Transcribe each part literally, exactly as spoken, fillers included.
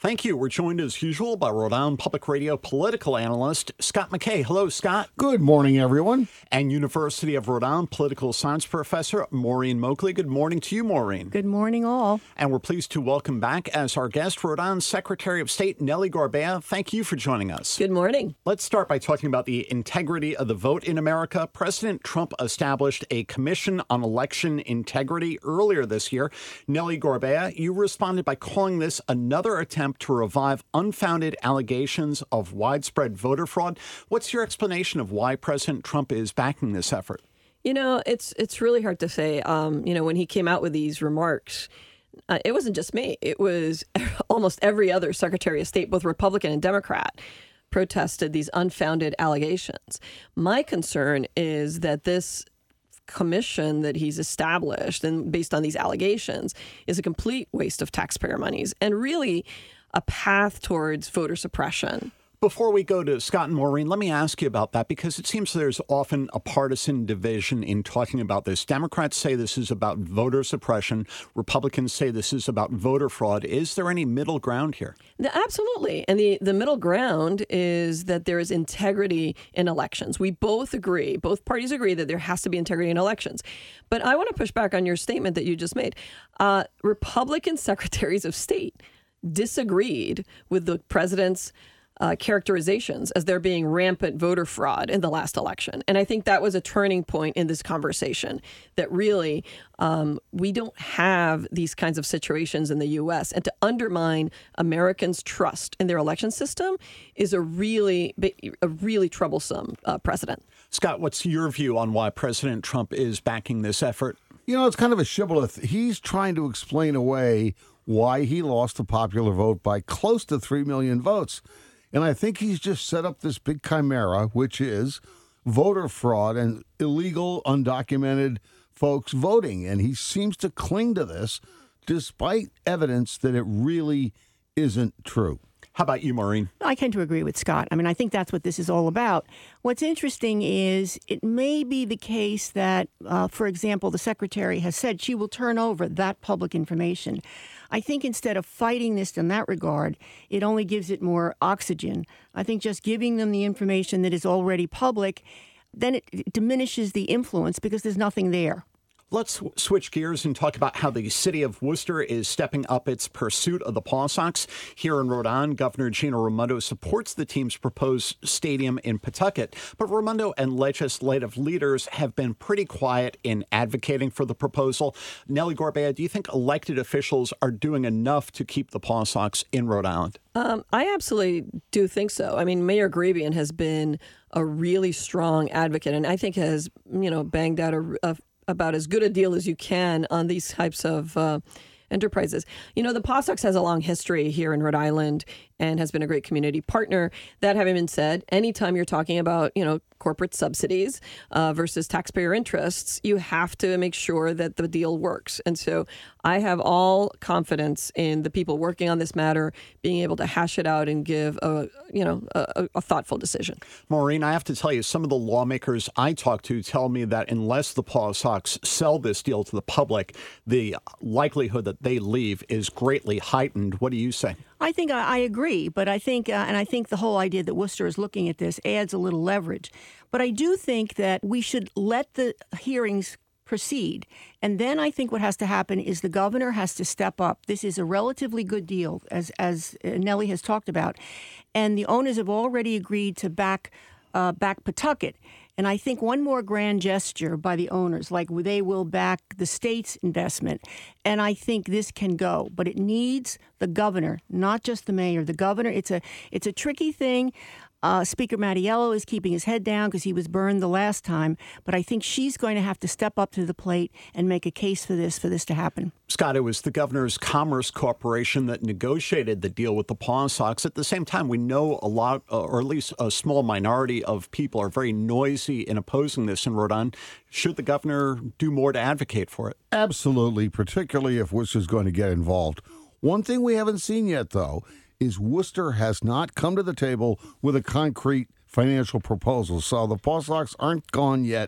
Thank you. We're joined as usual by Rhode Island Public Radio political analyst Scott McKay. Hello, Scott. Good morning, everyone. And University of Rhode Island political science professor Maureen Moakley. Good morning to you, Maureen. Good morning, all. And we're pleased to welcome back as our guest Rhode Island Secretary of State Nellie Gorbea. Thank you for joining us. Good morning. Let's start by talking about the integrity of the vote in America. President Trump established a Commission on Election Integrity earlier this year. Nellie Gorbea, you responded by calling this another attempt to revive unfounded allegations of widespread voter fraud. What's your explanation of why President Trump is backing this effort? You know, it's it's really hard to say. Um, you know, when he came out with these remarks, uh, it wasn't just me. It was almost every other Secretary of State, both Republican and Democrat, protested these unfounded allegations. My concern is that this commission that he's established and based on these allegations is a complete waste of taxpayer monies and really a path towards voter suppression. Before we go to Scott and Maureen, let me ask you about that because it seems there's often a partisan division in talking about this. Democrats say this is about voter suppression. Republicans say this is about voter fraud. Is there any middle ground here? Absolutely. And the, the middle ground is that there is integrity in elections. We both agree, both parties agree that there has to be integrity in elections. But I want to push back on your statement that you just made. Uh, Republican secretaries of state disagreed with the president's Uh, characterizations as there being rampant voter fraud in the last election. And I think that was a turning point in this conversation, that really um, we don't have these kinds of situations in the U S. And to undermine Americans' trust in their election system is a really, a really troublesome uh, precedent. Scott, what's your view on why President Trump is backing this effort? You know, it's kind of a shibboleth. He's trying to explain away why he lost the popular vote by close to three million votes. And I think he's just set up this big chimera, which is voter fraud and illegal, undocumented folks voting. And he seems to cling to this despite evidence that it really isn't true. How about you, Maureen? I tend to agree with Scott. I mean, I think that's what this is all about. What's interesting is it may be the case that, uh, for example, the secretary has said she will turn over that public information. I think instead of fighting this in that regard, it only gives it more oxygen. I think just giving them the information that is already public, then it diminishes the influence because there's nothing there. Let's switch gears and talk about how the city of Worcester is stepping up its pursuit of the Paw Sox. Here in Rhode Island, Governor Gina Raimondo supports the team's proposed stadium in Pawtucket. But Raimondo and legislative leaders have been pretty quiet in advocating for the proposal. Nellie Gorbea, do you think elected officials are doing enough to keep the Paw Sox in Rhode Island? Um, I absolutely do think so. I mean, Mayor Grabian has been a really strong advocate and I think has, you know, banged out a, a about as good a deal as you can on these types of uh, enterprises. You know, the Paw Sox has a long history here in Rhode Island and has been a great community partner. That having been said, anytime you're talking about, you know, corporate subsidies uh, versus taxpayer interests, you have to make sure that the deal works. And so I have all confidence in the people working on this matter being able to hash it out and give a, you know, a, a thoughtful decision. Maureen, I have to tell you, some of the lawmakers I talk to tell me that unless the Paw Sox sell this deal to the public, the likelihood that they leave is greatly heightened. What do you say? I think I, I agree, but I think, uh, and I think the whole idea that Worcester is looking at this adds a little leverage. But I do think that we should let the hearings proceed. And then I think what has to happen is the governor has to step up. This is a relatively good deal, as, as Nellie has talked about. And the owners have already agreed to back, uh, back Pawtucket. And I think one more grand gesture by the owners, like they will back the state's investment. And I think this can go. But it needs the governor, not just the mayor. The governor, it's a it's a tricky thing. Uh, Speaker Mattiello is keeping his head down because he was burned the last time. But I think she's going to have to step up to the plate and make a case for this, for this to happen. Scott, it was the governor's Commerce Corporation that negotiated the deal with the Paw Sox. At the same time, we know a lot, uh, or at least a small minority of people are very noisy in opposing this in Rhode Island. Should the governor do more to advocate for it? Absolutely, particularly if Worcester's going to get involved. One thing we haven't seen yet, though, is Worcester has not come to the table with a concrete financial proposal. So the Paw Sox aren't gone yet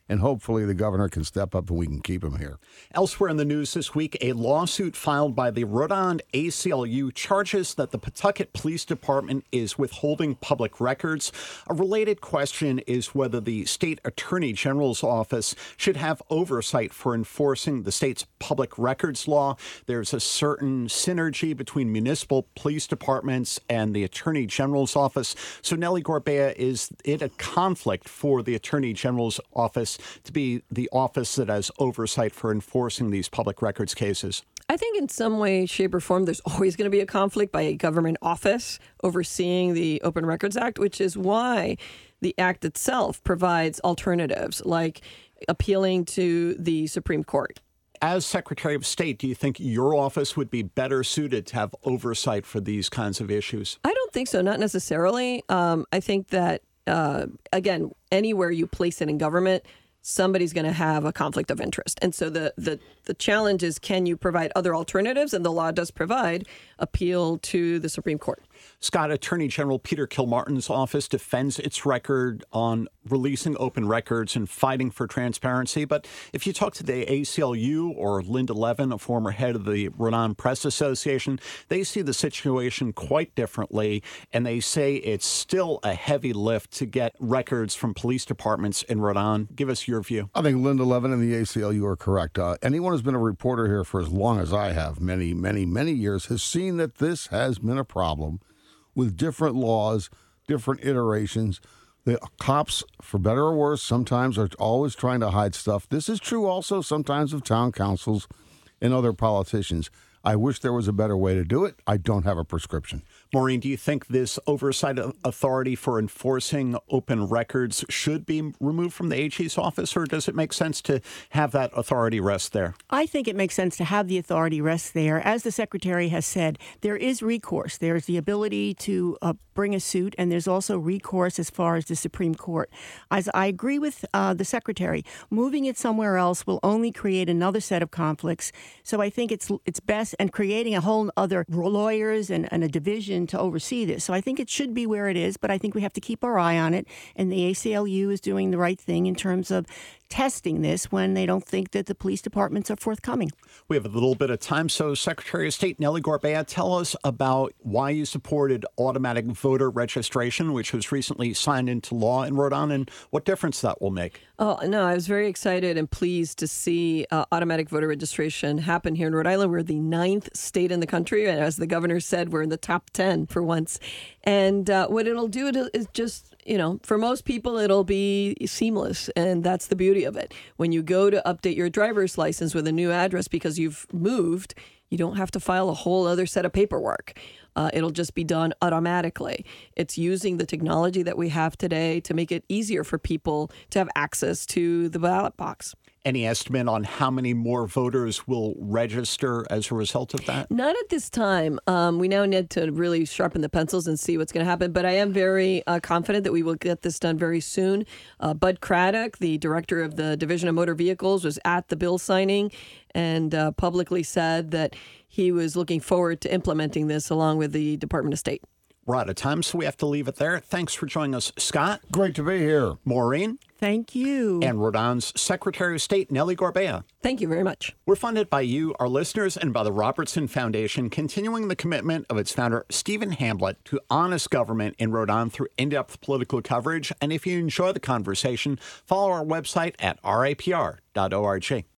and hopefully the governor can step up and we can keep him here. Elsewhere in the news this week, a lawsuit filed by the Rhode Island A C L U charges that the Pawtucket Police Department is withholding public records. A related question is whether the state attorney general's office should have oversight for enforcing the state's public records law. There's a certain synergy between municipal police departments and the attorney general's office. So, Nellie Gorbea, is it a conflict for the attorney general's office to be the office that has oversight for enforcing these public records cases? I think in some way, shape, or form, there's always going to be a conflict by a government office overseeing the Open Records Act, which is why the act itself provides alternatives like appealing to the Supreme Court. As Secretary of State, do you think your office would be better suited to have oversight for these kinds of issues? I don't think so, not necessarily. Um, I think that, uh, again, anywhere you place it in government, somebody's going to have a conflict of interest. And so the, the, the challenge is, can you provide other alternatives? And the law does provide appeal to the Supreme Court. Scott, Attorney General Peter Kilmartin's office defends its record on releasing open records and fighting for transparency. But if you talk to the A C L U or Linda Levin, a former head of the Rhode Island Press Association, they see the situation quite differently, and they say it's still a heavy lift to get records from police departments in Rhode Island. Give us your view. I think Linda Levin and the A C L U are correct. Uh, anyone who's been a reporter here for as long as I have, many, many, many years, has seen that this has been a problem with different laws, different iterations. The cops, for better or worse, sometimes are always trying to hide stuff. This is true also sometimes of town councils and other politicians. I wish there was a better way to do it. I don't have a prescription. Maureen, do you think this oversight authority for enforcing open records should be removed from the A G's office, or does it make sense to have that authority rest there? I think it makes sense to have the authority rest there. As the Secretary has said, there is recourse. There's the ability to uh, bring a suit, and there's also recourse as far as the Supreme Court. As I agree with uh, the Secretary, moving it somewhere else will only create another set of conflicts. So I think it's it's best, and creating a whole other lawyers and, and a division to oversee this. So I think it should be where it is, but I think we have to keep our eye on it. And the A C L U is doing the right thing in terms of testing this when they don't think that the police departments are forthcoming. We have a little bit of time. So, Secretary of State Nellie Gorbea, tell us about why you supported automatic voter registration, which was recently signed into law in Rhode Island, and what difference that will make. Oh, no, I was very excited and pleased to see uh, automatic voter registration happen here in Rhode Island. We're the ninth state in the country. And as the governor said, we're in the top ten for once. And uh, what it'll do is just, you know, for most people, it'll be seamless. And that's the beauty of it. When you go to update your driver's license with a new address because you've moved, you don't have to file a whole other set of paperwork. Uh, it'll just be done automatically. It's using the technology that we have today to make it easier for people to have access to the ballot box. Any estimate on how many more voters will register as a result of that? Not at this time. Um, we now need to really sharpen the pencils and see what's going to happen. But I am very uh, confident that we will get this done very soon. Uh, Bud Craddock, the director of the Division of Motor Vehicles, was at the bill signing and uh, publicly said that he was looking forward to implementing this along with the Department of State. We're out of time, so we have to leave it there. Thanks for joining us, Scott. Great to be here. Maureen. Thank you. And Rhode Island's Secretary of State, Nellie Gorbea. Thank you very much. We're funded by you, our listeners, and by the Robertson Foundation, continuing the commitment of its founder, Stephen Hamblett, to honest government in Rhode Island through in-depth political coverage. And if you enjoy the conversation, follow our website at R A P R dot org.